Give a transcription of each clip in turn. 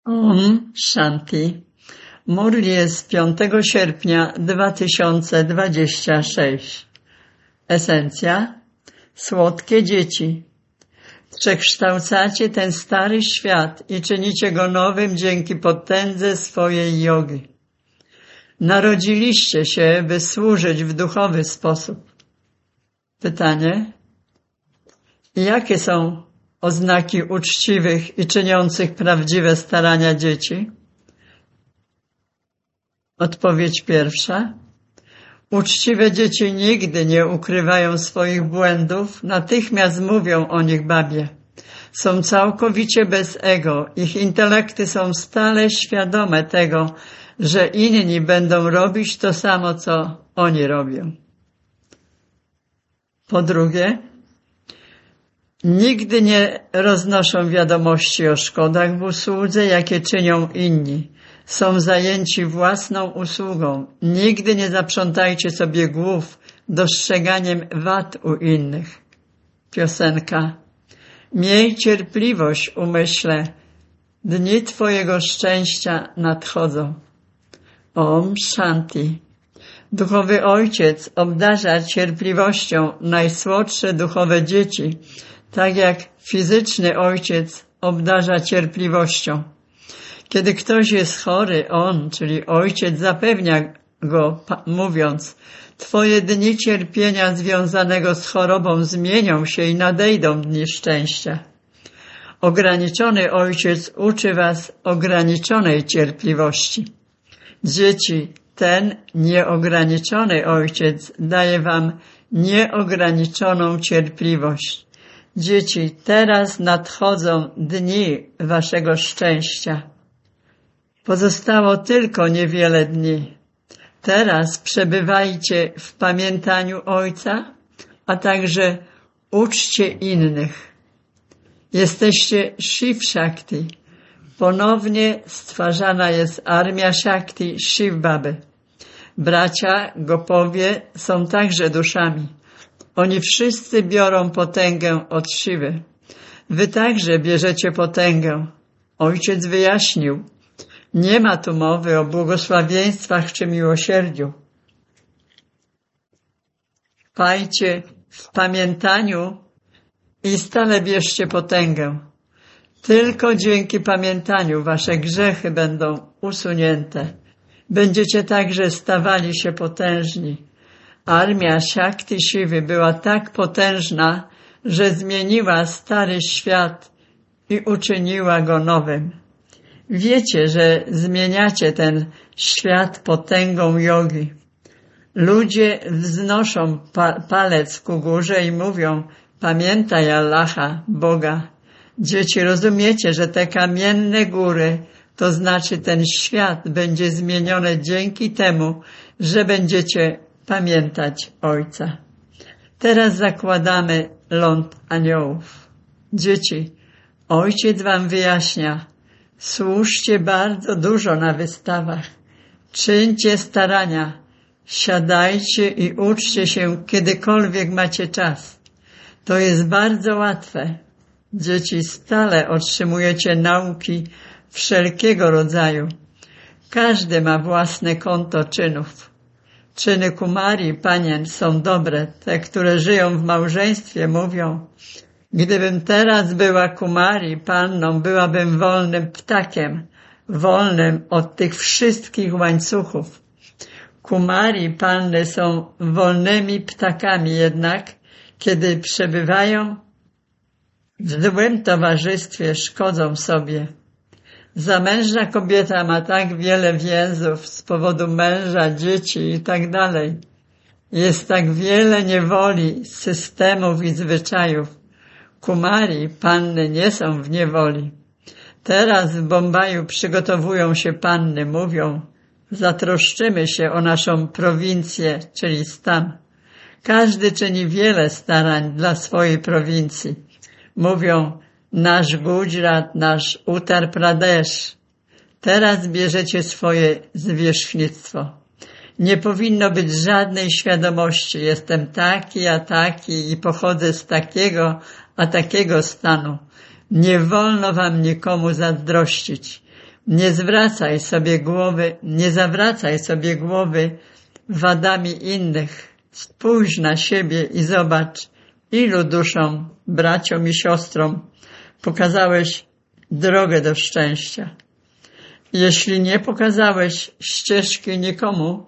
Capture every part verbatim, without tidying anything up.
Om Shanti. Murli jest piątego sierpnia dwa tysiące dwudziestego szóstego. Esencja. Słodkie dzieci. Przekształcacie ten stary świat i czynicie go nowym dzięki potędze swojej jogi. Narodziliście się, by służyć w duchowy sposób. Pytanie. Jakie są oznaki uczciwych i czyniących prawdziwe starania dzieci? Odpowiedź pierwsza. Uczciwe dzieci nigdy nie ukrywają swoich błędów, natychmiast mówią o nich babie. Są całkowicie bez ego, ich intelekty są stale świadome tego, że inni będą robić to samo, co oni robią. Po drugie, nigdy nie roznoszą wiadomości o szkodach w usłudze, jakie czynią inni. Są zajęci własną usługą. Nigdy nie zaprzątajcie sobie głów dostrzeganiem wad u innych. Piosenka. Miej cierpliwość, umyśle. Dni Twojego szczęścia nadchodzą. Om Shanti. Duchowy Ojciec obdarza cierpliwością najsłodsze duchowe dzieci, tak jak fizyczny Ojciec obdarza cierpliwością. Kiedy ktoś jest chory, On, czyli Ojciec, zapewnia go, mówiąc: Twoje dni cierpienia związanego z chorobą zmienią się i nadejdą dni szczęścia. Ograniczony Ojciec uczy was ograniczonej cierpliwości. Dzieci, ten nieograniczony Ojciec daje wam nieograniczoną cierpliwość. Dzieci, teraz nadchodzą dni waszego szczęścia. Pozostało tylko niewiele dni. Teraz przebywajcie w pamiętaniu Ojca, a także uczcie innych. Jesteście Shiv Shakti. Ponownie stwarzana jest armia Shakti Shiv Baby. Bracia Gopowie są także duszami. Oni wszyscy biorą potęgę od Shiwy. Wy także bierzecie potęgę. Ojciec wyjaśnił. Nie ma tu mowy o błogosławieństwach czy miłosierdziu. Trwajcie w pamiętaniu i stale bierzcie potęgę. Tylko dzięki pamiętaniu wasze grzechy będą usunięte. Będziecie także stawali się potężni. Armia Shakti Shivy była tak potężna, że zmieniła stary świat i uczyniła go nowym. Wiecie, że zmieniacie ten świat potęgą jogi. Ludzie wznoszą pa- palec ku górze i mówią: pamiętaj Allaha, Boga. Dzieci, rozumiecie, że te kamienne góry, to znaczy ten świat, będzie zmieniony dzięki temu, że będziecie pamiętać Ojca. Teraz zakładamy ląd aniołów. Dzieci, Ojciec wam wyjaśnia: służcie bardzo dużo na wystawach. Czyńcie starania. Siadajcie i uczcie się, kiedykolwiek macie czas. To jest bardzo łatwe. Dzieci, stale otrzymujecie nauki wszelkiego rodzaju. Każdy ma własne konto czynów. Czyny kumari, panien, są dobre. Te, które żyją w małżeństwie, mówią: gdybym teraz była kumari, panną, byłabym wolnym ptakiem, wolnym od tych wszystkich łańcuchów. Kumari, panny są wolnymi ptakami, jednak kiedy przebywają w złym towarzystwie, szkodzą sobie. Zamężna kobieta ma tak wiele więzów z powodu męża, dzieci i tak dalej. Jest tak wiele niewoli, systemów i zwyczajów. Kumari, panny, nie są w niewoli. Teraz w Bombaju przygotowują się panny, mówią: zatroszczymy się o naszą prowincję, czyli stan. Każdy czyni wiele starań dla swojej prowincji. Mówią: nasz Gujarat, nasz Uttar Pradesh. Teraz bierzecie swoje zwierzchnictwo. Nie powinno być żadnej świadomości: jestem taki, a taki i pochodzę z takiego, a takiego stanu. Nie wolno wam nikomu zazdrościć. Nie zwracaj sobie głowy, nie zawracaj sobie głowy wadami innych. Spójrz na siebie i zobacz, ilu duszom, braciom i siostrom pokazałeś drogę do szczęścia. Jeśli nie pokazałeś ścieżki nikomu,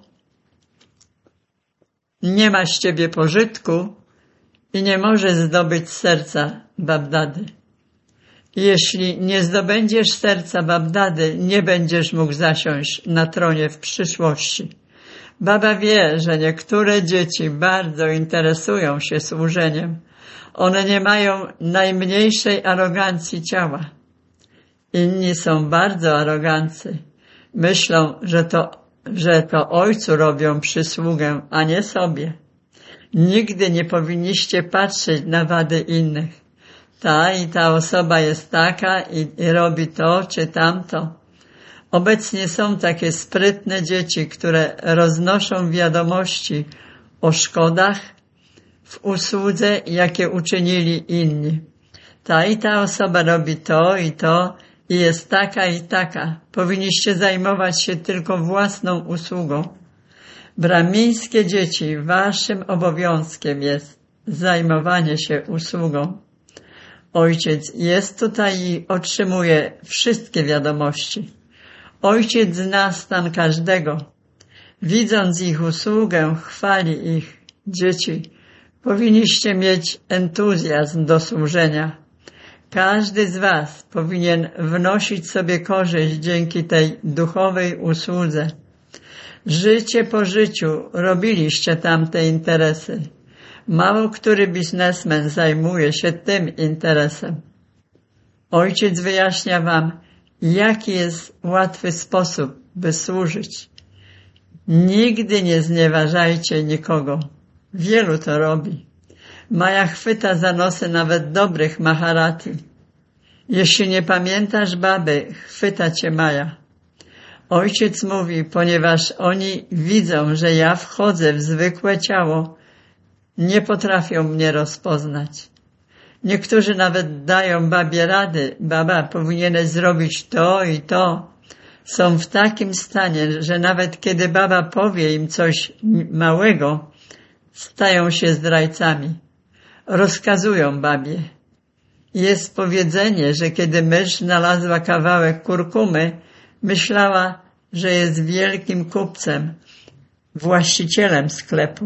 nie ma z ciebie pożytku i nie możesz zdobyć serca Babdady. Jeśli nie zdobędziesz serca Babdady, nie będziesz mógł zasiąść na tronie w przyszłości. Baba wie, że niektóre dzieci bardzo interesują się służeniem. One nie mają najmniejszej arogancji ciała. Inni są bardzo arogancy. Myślą, że to, że to ojcu robią przysługę, a nie sobie. Nigdy nie powinniście patrzeć na wady innych. Ta i ta osoba jest taka i, i robi to czy tamto. Obecnie są takie sprytne dzieci, które roznoszą wiadomości o szkodach w usłudze, jakie uczynili inni. Ta i ta osoba robi to i to i jest taka i taka. Powinniście zajmować się tylko własną usługą. Brahmińskie dzieci, waszym obowiązkiem jest zajmowanie się usługą. Ojciec jest tutaj i otrzymuje wszystkie wiadomości. Ojciec zna stan każdego. Widząc ich usługę, chwali ich. Dzieci, powinniście mieć entuzjazm do służenia. Każdy z was powinien wnosić sobie korzyść dzięki tej duchowej usłudze. Życie po życiu robiliście tamte interesy. Mało który biznesmen zajmuje się tym interesem. Ojciec wyjaśnia wam, jaki jest łatwy sposób, by służyć. Nigdy nie znieważajcie nikogo. Wielu to robi. Maja chwyta za nosy nawet dobrych Maharati. Jeśli nie pamiętasz baby, chwyta cię Maja. Ojciec mówi, ponieważ oni widzą, że ja wchodzę w zwykłe ciało, nie potrafią mnie rozpoznać. Niektórzy nawet dają babie rady. Baba, powinieneś zrobić to i to. Są w takim stanie, że nawet kiedy baba powie im coś małego, stają się zdrajcami. Rozkazują babie. Jest powiedzenie, że kiedy mysz znalazła kawałek kurkumy, myślała, że jest wielkim kupcem, właścicielem sklepu.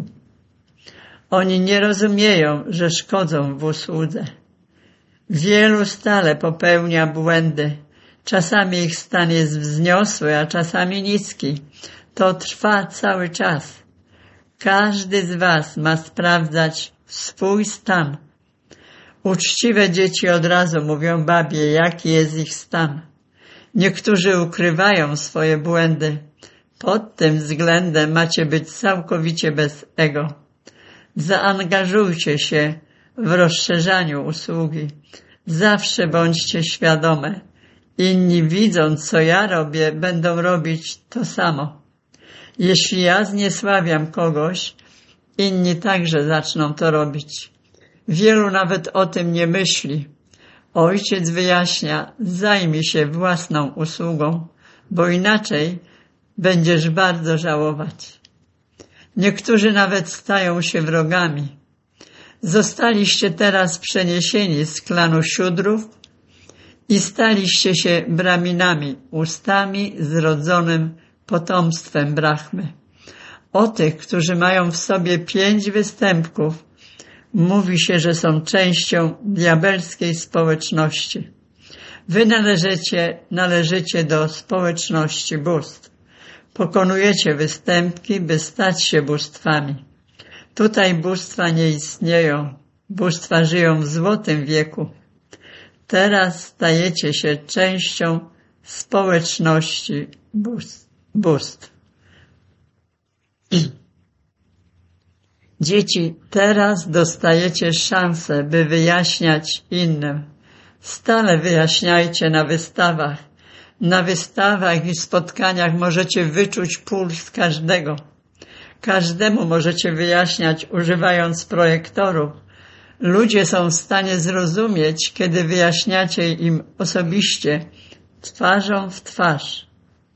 Oni nie rozumieją, że szkodzą w usłudze. Wielu stale popełnia błędy. Czasami ich stan jest wzniosły, a czasami niski. To trwa cały czas. Każdy z was ma sprawdzać swój stan. Uczciwe dzieci od razu mówią babie, jaki jest ich stan. Niektórzy ukrywają swoje błędy. Pod tym względem macie być całkowicie bez ego. Zaangażujcie się w rozszerzaniu usługi. Zawsze bądźcie świadome. Inni widząc, co ja robię, będą robić to samo. Jeśli ja zniesławiam kogoś, inni także zaczną to robić. Wielu nawet o tym nie myśli. Ojciec wyjaśnia, zajmij się własną usługą, bo inaczej będziesz bardzo żałować. Niektórzy nawet stają się wrogami. Zostaliście teraz przeniesieni z klanu Siudrów i staliście się Braminami, ustami zrodzonym potomstwem Brahmy. O tych, którzy mają w sobie pięć występków, mówi się, że są częścią diabelskiej społeczności. Wy należycie, należycie do społeczności bóstw. Pokonujecie występki, by stać się bóstwami. Tutaj bóstwa nie istnieją. Bóstwa żyją w złotym wieku. Teraz stajecie się częścią społeczności bóstw. Dzieci, teraz dostajecie szansę, by wyjaśniać innym. Stale wyjaśniajcie na wystawach. Na wystawach i spotkaniach możecie wyczuć puls każdego. Każdemu możecie wyjaśniać, używając projektorów. Ludzie są w stanie zrozumieć, kiedy wyjaśniacie im osobiście, twarzą w twarz.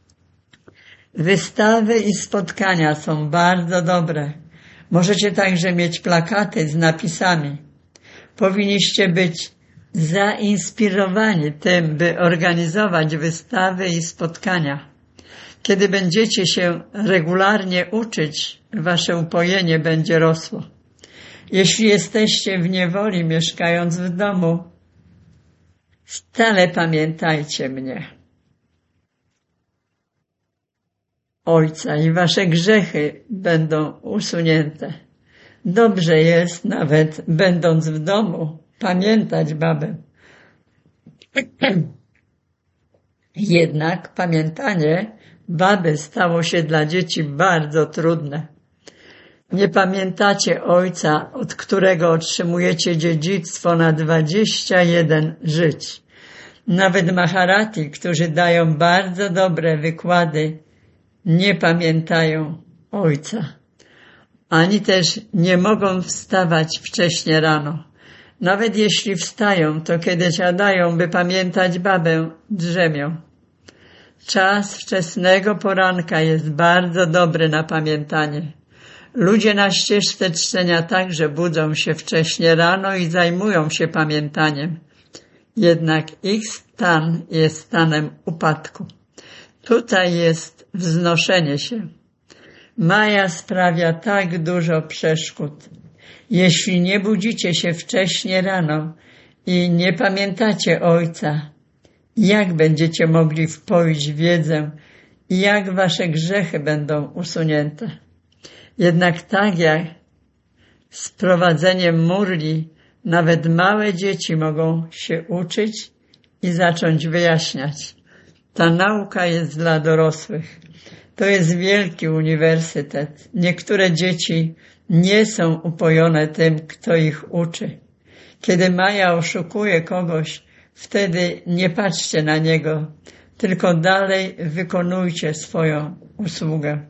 Wystawy i spotkania są bardzo dobre. Możecie także mieć plakaty z napisami. Powinniście być zainspirowani tym, by organizować wystawy i spotkania. Kiedy będziecie się regularnie uczyć, wasze upojenie będzie rosło. Jeśli jesteście w niewoli, mieszkając w domu, stale pamiętajcie mnie, Ojca, i wasze grzechy będą usunięte. Dobrze jest, nawet będąc w domu, pamiętać babę. Jednak pamiętanie baby stało się dla dzieci bardzo trudne. Nie pamiętacie ojca, od którego otrzymujecie dziedzictwo na dwadzieścia jeden żyć. Nawet Maharati, którzy dają bardzo dobre wykłady, nie pamiętają ojca. Ani też nie mogą wstawać wcześnie rano. Nawet jeśli wstają, to kiedy siadają, by pamiętać babę, drzemią. Czas wczesnego poranka jest bardzo dobry na pamiętanie. Ludzie na ścieżce czczenia także budzą się wcześnie rano i zajmują się pamiętaniem. Jednak ich stan jest stanem upadku. Tutaj jest wznoszenie się. Maja sprawia tak dużo przeszkód. Jeśli nie budzicie się wcześnie rano i nie pamiętacie Ojca, jak będziecie mogli wpoić wiedzę i jak wasze grzechy będą usunięte? Jednak tak jak z prowadzeniem murli, nawet małe dzieci mogą się uczyć i zacząć wyjaśniać. Ta nauka jest dla dorosłych. To jest wielki uniwersytet. Niektóre dzieci nie są upojone tym, kto ich uczy. Kiedy Maja oszukuje kogoś, wtedy nie patrzcie na niego, tylko dalej wykonujcie swoją usługę.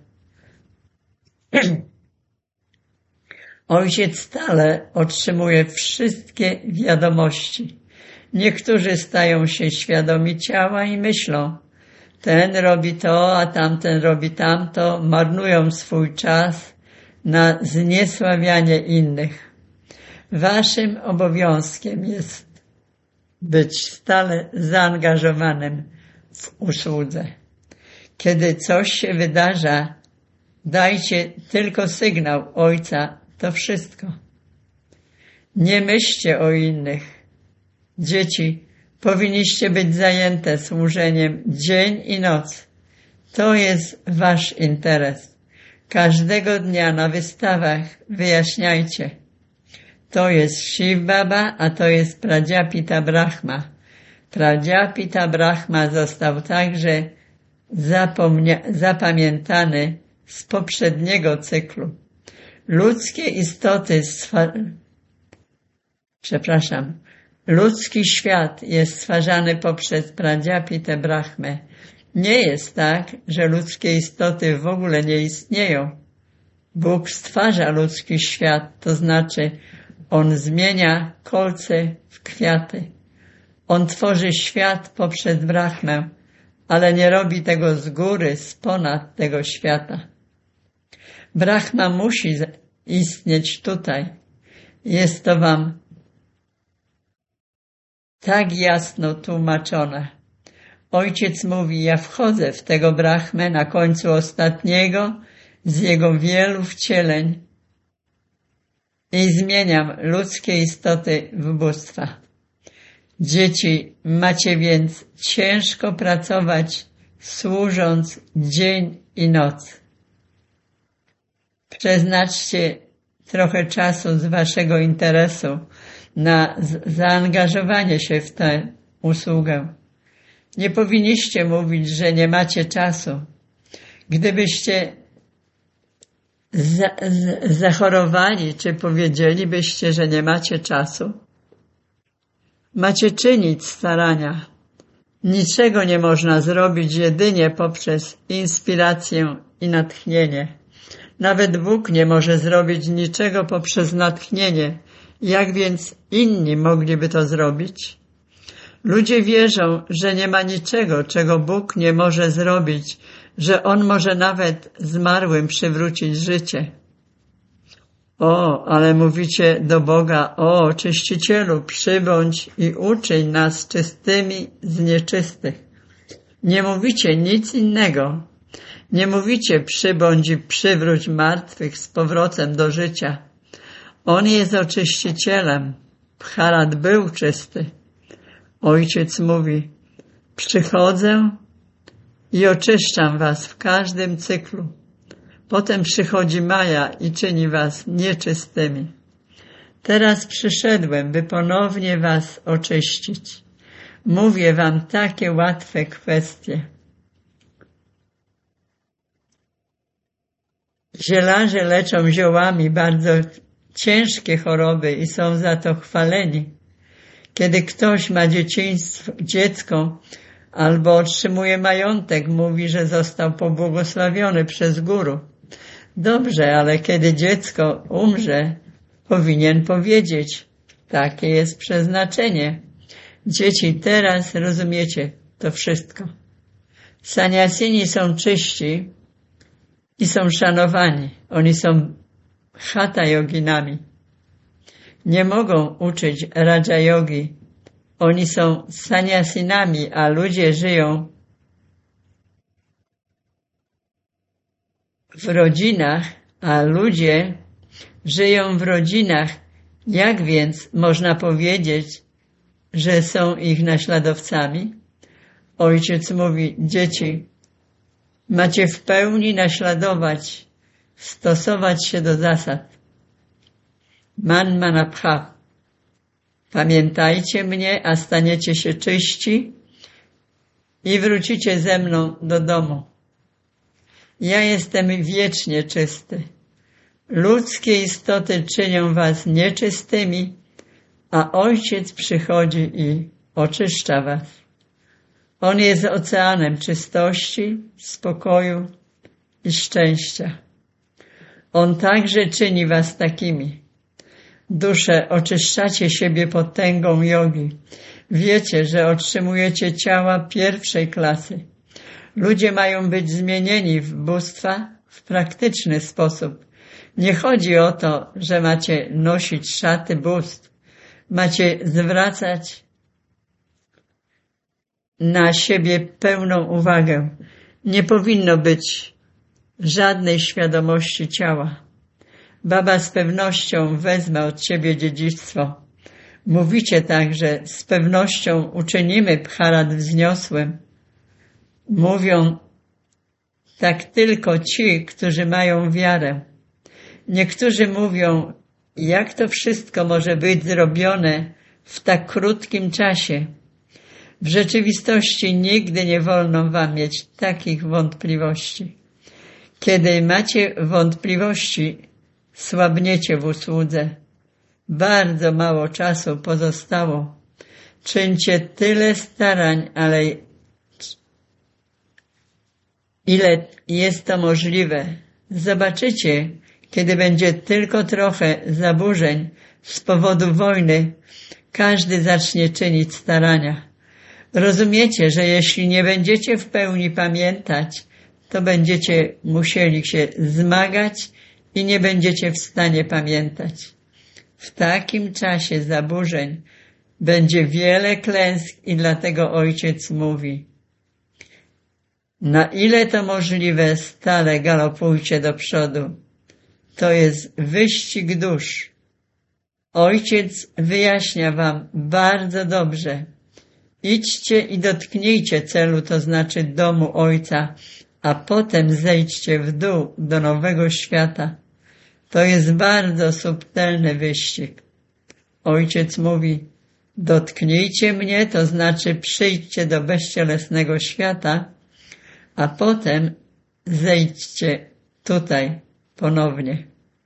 Ojciec stale otrzymuje wszystkie wiadomości. Niektórzy stają się świadomi ciała i myślą, ten robi to, a tamten robi tamto, marnują swój czas na zniesławianie innych. Waszym obowiązkiem jest być stale zaangażowanym w usłudze. Kiedy coś się wydarza, dajcie tylko sygnał Ojca, to wszystko. Nie myślcie o innych. Dzieci, powinniście być zajęte służeniem dzień i noc. To jest wasz interes. Każdego dnia na wystawach wyjaśniajcie. To jest Shiv Baba, a to jest Pradyapita Brahma. Pradyapita Brahma został także zapomnia- zapamiętany z poprzedniego cyklu. Ludzkie istoty stwa- Przepraszam. Ludzki świat jest stwarzany poprzez Pradyapitę Brahmę. Nie jest tak, że ludzkie istoty w ogóle nie istnieją. Bóg stwarza ludzki świat, to znaczy On zmienia kolce w kwiaty. On tworzy świat poprzez Brahmę, ale nie robi tego z góry, z ponad tego świata. Brahma musi istnieć tutaj. Jest to wam tak jasno tłumaczone. Ojciec mówi, ja wchodzę w tego Brahmę na końcu ostatniego z jego wielu wcieleń i zmieniam ludzkie istoty w bóstwa. Dzieci, macie więc ciężko pracować, służąc dzień i noc. Przeznaczcie trochę czasu z waszego interesu na zaangażowanie się w tę usługę. Nie powinniście mówić, że nie macie czasu. Gdybyście za, z, zachorowali, czy powiedzielibyście, że nie macie czasu? Macie czynić starania. Niczego nie można zrobić jedynie poprzez inspirację i natchnienie. Nawet Bóg nie może zrobić niczego poprzez natchnienie. Jak więc inni mogliby to zrobić? Ludzie wierzą, że nie ma niczego, czego Bóg nie może zrobić, że On może nawet zmarłym przywrócić życie. O, ale mówicie do Boga: o, czyścicielu, przybądź i uczyń nas czystymi z nieczystych. Nie mówicie nic innego. Nie mówicie: przybądź i przywróć martwych z powrotem do życia. On jest oczyścicielem. Pcharat był czysty. Ojciec mówi: przychodzę i oczyszczam was w każdym cyklu. Potem przychodzi Maja i czyni was nieczystymi. Teraz przyszedłem, by ponownie was oczyścić. Mówię wam takie łatwe kwestie. Zielarze leczą ziołami bardzo ciężkie choroby i są za to chwaleni. Kiedy ktoś ma dzieciństwo, dziecko albo otrzymuje majątek, mówi, że został pobłogosławiony przez guru. Dobrze, ale kiedy dziecko umrze, powinien powiedzieć: takie jest przeznaczenie. Dzieci, teraz rozumiecie to wszystko. Saniasini są czyści i są szanowani. Oni są hatha yoginami. Nie mogą uczyć raja yogi. Oni są saniasinami, a ludzie żyją w rodzinach, a ludzie żyją w rodzinach. Jak więc można powiedzieć, że są ich naśladowcami? Ojciec mówi: dzieci, macie w pełni naśladować, stosować się do zasad. Man manabha. Pamiętajcie mnie, a staniecie się czyści i wrócicie ze mną do domu. Ja jestem wiecznie czysty. Ludzkie istoty czynią was nieczystymi, a Ojciec przychodzi i oczyszcza was. On jest oceanem czystości, spokoju i szczęścia. On także czyni was takimi. Dusze, oczyszczacie siebie potęgą jogi. Wiecie, że otrzymujecie ciała pierwszej klasy. Ludzie mają być zmienieni w bóstwa w praktyczny sposób. Nie chodzi o to, że macie nosić szaty bóstw. Macie zwracać na siebie pełną uwagę. Nie powinno być żadnej świadomości ciała. Baba z pewnością wezmę od ciebie dziedzictwo. Mówicie także: z pewnością uczynimy Bharat wzniosłym. Mówią tak tylko ci, którzy mają wiarę. Niektórzy mówią: jak to wszystko może być zrobione w tak krótkim czasie? W rzeczywistości nigdy nie wolno wam mieć takich wątpliwości. Kiedy macie wątpliwości, słabniecie w usłudze. Bardzo mało czasu pozostało. Czyńcie tyle starań, ale ile jest to możliwe. Zobaczycie, kiedy będzie tylko trochę zaburzeń z powodu wojny, każdy zacznie czynić starania. Rozumiecie, że jeśli nie będziecie w pełni pamiętać, to będziecie musieli się zmagać i nie będziecie w stanie pamiętać. W takim czasie zaburzeń będzie wiele klęsk i dlatego Ojciec mówi: na ile to możliwe, stale galopujcie do przodu. To jest wyścig dusz. Ojciec wyjaśnia wam bardzo dobrze. Idźcie i dotknijcie celu, to znaczy domu Ojca, a potem zejdźcie w dół do nowego świata. To jest bardzo subtelny wyścig. Ojciec mówi: dotknijcie mnie, to znaczy przyjdźcie do bezcielesnego świata, a potem zejdźcie tutaj ponownie.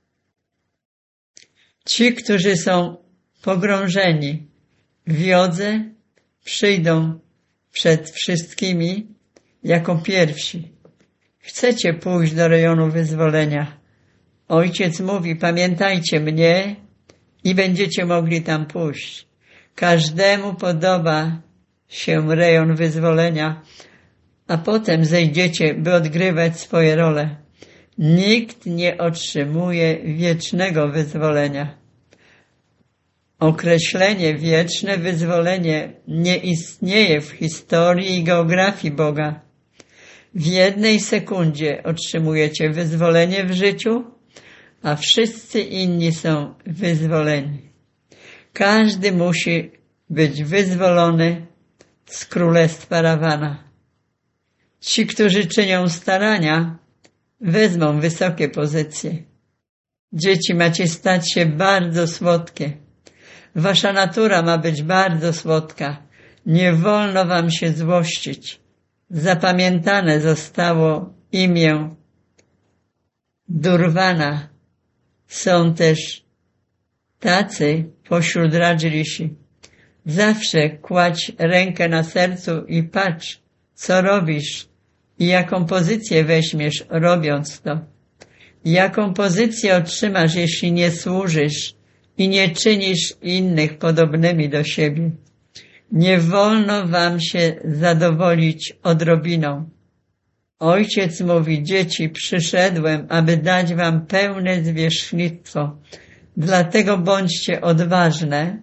Ci, którzy są pogrążeni w jodze, przyjdą przed wszystkimi jako pierwsi. Chcecie pójść do rejonu wyzwolenia. Ojciec mówi: pamiętajcie mnie i będziecie mogli tam pójść. Każdemu podoba się rejon wyzwolenia, a potem zejdziecie, by odgrywać swoje role. Nikt nie otrzymuje wiecznego wyzwolenia. Określenie wieczne wyzwolenie nie istnieje w historii i geografii Boga. W jednej sekundzie otrzymujecie wyzwolenie w życiu, a wszyscy inni są wyzwoleni. Każdy musi być wyzwolony z królestwa Rawana. Ci, którzy czynią starania, wezmą wysokie pozycje. Dzieci, macie stać się bardzo słodkie. Wasza natura ma być bardzo słodka. Nie wolno wam się złościć. Zapamiętane zostało imię Durwana. Są też tacy pośród Radżrisi. Zawsze kładź rękę na sercu i patrz, co robisz i jaką pozycję weźmiesz, robiąc to. Jaką pozycję otrzymasz, jeśli nie służysz i nie czynisz innych podobnymi do siebie. Nie wolno wam się zadowolić odrobiną. Ojciec mówi: dzieci, przyszedłem, aby dać wam pełne zwierzchnictwo. Dlatego bądźcie odważne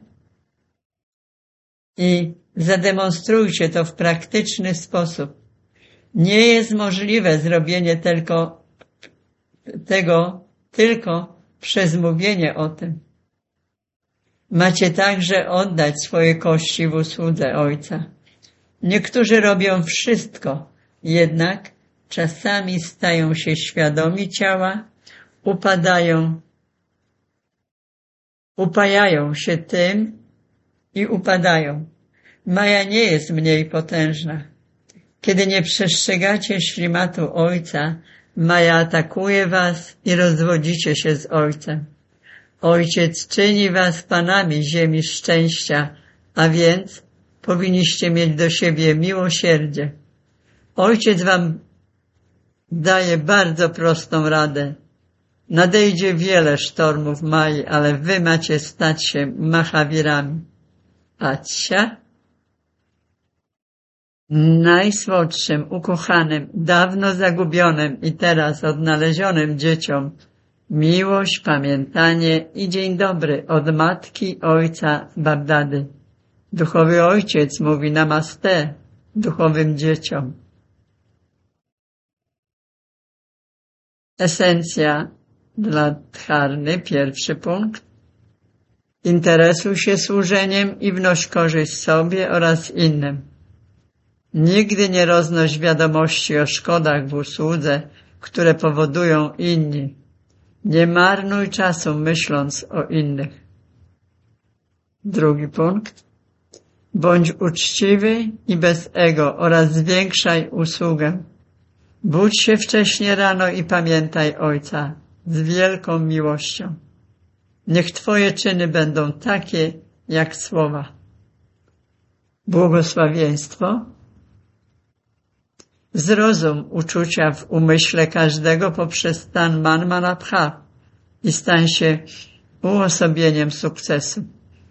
i zademonstrujcie to w praktyczny sposób. Nie jest możliwe zrobienie tylko, tego tylko przez mówienie o tym. Macie także oddać swoje kości w usłudze Ojca. Niektórzy robią wszystko, jednak czasami stają się świadomi ciała, upadają, upajają się tym i upadają. Maja nie jest mniej potężna. Kiedy nie przestrzegacie ślimatu Ojca, Maja atakuje was i rozwodzicie się z Ojcem. Ojciec czyni was panami ziemi szczęścia, a więc powinniście mieć do siebie miłosierdzie. Ojciec wam daje bardzo prostą radę. Nadejdzie wiele sztormów Mai, ale wy macie stać się Mahawirami. Acia? Najsłodszym, ukochanym, dawno zagubionym i teraz odnalezionym dzieciom miłość, pamiętanie i dzień dobry od matki ojca Bagdady. Duchowy Ojciec mówi namaste duchowym dzieciom. Esencja dla dharny, pierwszy punkt. Interesuj się służeniem i wnoś korzyść sobie oraz innym. Nigdy nie roznoś wiadomości o szkodach w usłudze, które powodują inni. Nie marnuj czasu myśląc o innych. Drugi punkt. Bądź uczciwy i bez ego oraz zwiększaj usługę. Budź się wcześnie rano i pamiętaj Ojca z wielką miłością. Niech Twoje czyny będą takie jak słowa. Błogosławieństwo. Zrozum uczucia w umyśle każdego poprzez stan Manmanabha i stań się uosobieniem sukcesu.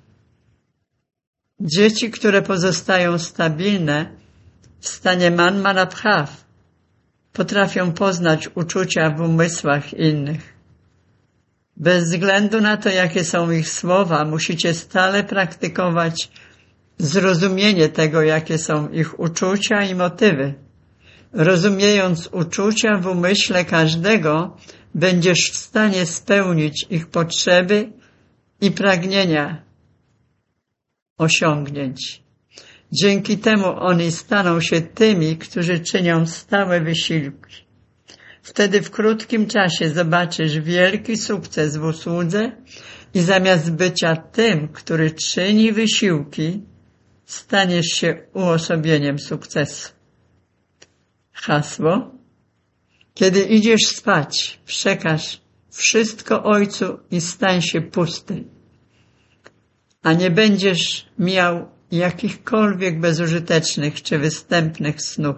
Dzieci, które pozostają stabilne w stanie Manmanabha, potrafią poznać uczucia w umysłach innych. Bez względu na to, jakie są ich słowa, musicie stale praktykować zrozumienie tego, jakie są ich uczucia i motywy. Rozumiejąc uczucia w umyśle każdego, będziesz w stanie spełnić ich potrzeby i pragnienia osiągnięć. Dzięki temu oni staną się tymi, którzy czynią stałe wysiłki. Wtedy w krótkim czasie zobaczysz wielki sukces w usłudze i zamiast bycia tym, który czyni wysiłki, staniesz się uosobieniem sukcesu. Hasło. Kiedy idziesz spać, przekaż wszystko Ojcu i stań się pusty, a nie będziesz miał jakichkolwiek bezużytecznych czy występnych snów.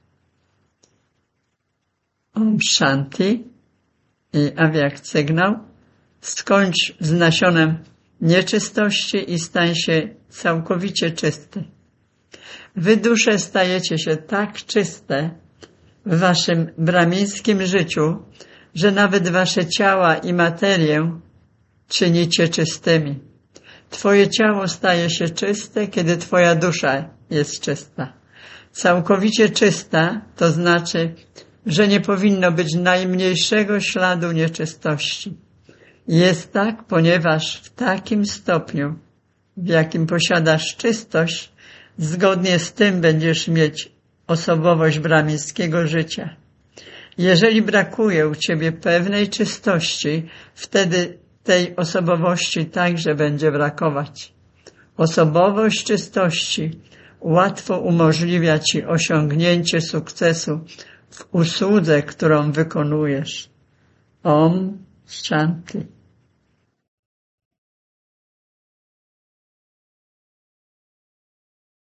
Om Shanti i Awiak sygnał. Skończ z nasionem nieczystości i stań się całkowicie czysty. Wy dusze stajecie się tak czyste w waszym brahmińskim życiu, że nawet wasze ciała i materię czynicie czystymi. Twoje ciało staje się czyste, kiedy twoja dusza jest czysta. Całkowicie czysta to znaczy, że nie powinno być najmniejszego śladu nieczystości. Jest tak, ponieważ w takim stopniu, w jakim posiadasz czystość, zgodnie z tym będziesz mieć osobowość brahmińskiego życia. Jeżeli brakuje u ciebie pewnej czystości, wtedy tej osobowości także będzie brakować. Osobowość czystości łatwo umożliwia ci osiągnięcie sukcesu w usłudze, którą wykonujesz. Om Shanti.